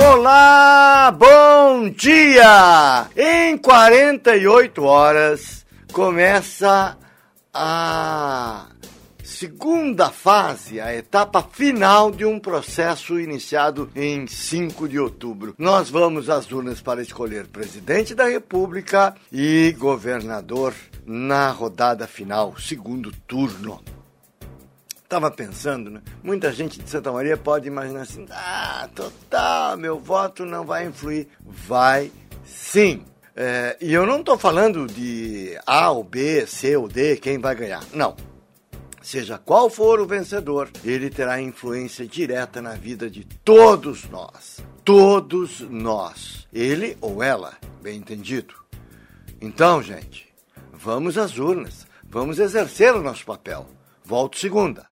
Olá, bom dia! Em 48 horas começa a segunda fase, a etapa final de um processo iniciado em 5 de outubro. Nós vamos às urnas para escolher presidente da República e governador na rodada final, segundo turno. Estava pensando, né? Muita gente de Santa Maria pode imaginar assim, total, meu voto não vai influir. Vai sim. E eu não estou falando de A ou B, C ou D, quem vai ganhar. Não. Seja qual for o vencedor, ele terá influência direta na vida de todos nós. Todos nós. Ele ou ela, bem entendido. Então, gente, vamos às urnas. Vamos exercer o nosso papel. Volto segunda.